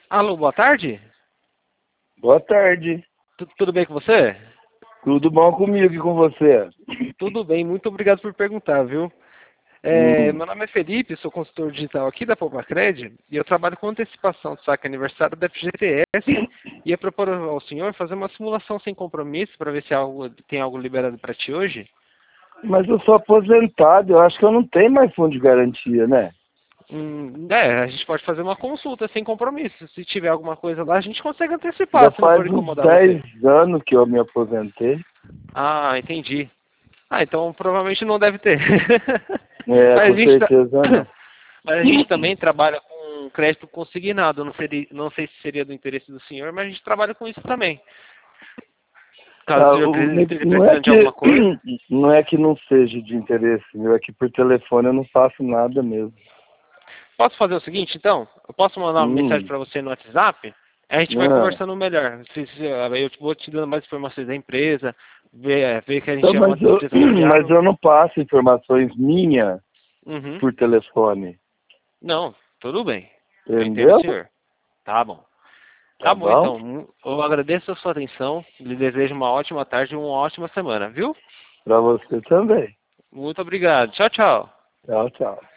Alô, boa tarde? Boa tarde. Tudo bem com você? Tudo bom comigo e com você? Tudo bem, muito obrigado por perguntar, viu? Hum. Meu nome é Felipe, sou consultor digital aqui da Poupacred e eu trabalho com antecipação do saque aniversário da FGTS e ia propor ao senhor fazer uma simulação sem compromisso para ver se tem algo liberado para ti hoje. Mas eu sou aposentado, eu acho que eu não tenho mais fundo de garantia, né? A gente pode fazer uma consulta sem compromisso. Se tiver alguma coisa lá, a gente consegue Já antecipar, se não faz for uns incomodar você. 10 anos que eu me aposentei. Ah, entendi. Ah, então provavelmente não deve ter. É, Mas a com gente, certeza não. mas a gente também trabalha com crédito consignado. Não sei se seria do interesse do senhor, mas a gente trabalha com isso também. Caso o Ah, senhor esteja não é precisando de alguma que coisa. não é que não seja de interesse meu, é que por telefone eu não faço nada mesmo. Posso fazer o seguinte, então? Eu posso mandar uma mensagem Hum. para você no WhatsApp? A gente vai Ah. conversando melhor. Eu vou te dando mais informações da empresa, ver que a Então, gente é uma empresa mas confiável. eu não passo informações minhas Uhum. por telefone. Não, tudo bem. Eu entendo o Entendeu? senhor. Tá bom. Tá Tá bom, bom? então. Eu agradeço a sua atenção. Lhe desejo uma ótima tarde e uma ótima semana, viu? Pra você também. Muito obrigado. Tchau, tchau. Tchau, tchau.